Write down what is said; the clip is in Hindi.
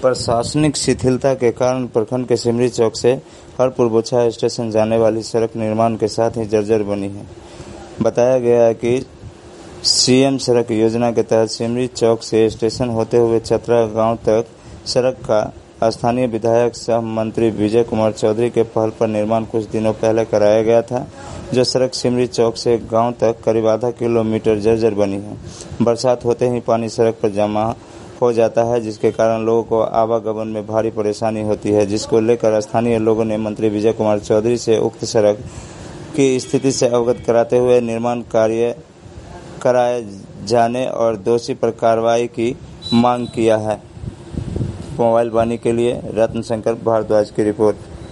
प्रशासनिक शिथिलता के कारण प्रखंड के सिमरी चौक से हरपुर बोछा स्टेशन जाने वाली सड़क निर्माण के साथ ही जर्जर बनी है। बताया गया है कि सीएम सड़क योजना के तहत सिमरी चौक से स्टेशन होते हुए चतरा गांव तक सड़क का स्थानीय विधायक सह मंत्री विजय कुमार चौधरी के पहल पर निर्माण कुछ दिनों पहले कराया गया था। जो सड़क सिमरी चौक से गांव तक करीब आधा किलोमीटर जर्जर बनी है। बरसात होते ही पानी सड़क पर जमा हो जाता है, जिसके कारण लोगों को आवागमन में भारी परेशानी होती है, जिसको लेकर स्थानीय लोगों ने मंत्री विजय कुमार चौधरी से उक्त सड़क की स्थिति से अवगत कराते हुए निर्माण कार्य कराए जाने और दोषी पर कार्रवाई की मांग किया है। मोबाइल वाणी के लिए रत्न शंकर भारद्वाज की रिपोर्ट।